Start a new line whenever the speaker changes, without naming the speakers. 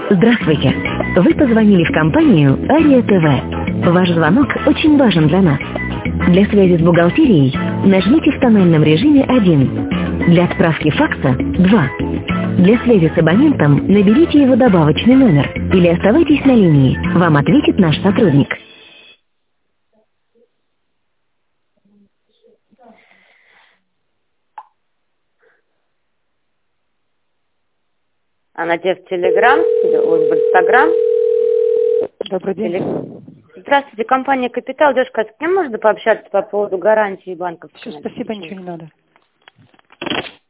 Здравствуйте. Вы позвонили в компанию Ария ТВ. Ваш звонок очень важен для нас. Для связи с бухгалтерией нажмите в тональном режиме 1. Для отправки факса 2. Для связи с абонентом наберите его добавочный номер или оставайтесь на линии. Вам ответит наш сотрудник.
Она тебе в Телеграм, в Инстаграм.
Добрый день.
Здравствуйте, компания «Капитал». Девушка, с кем можно пообщаться по поводу гарантии банковской?
Все, спасибо, ничего не надо.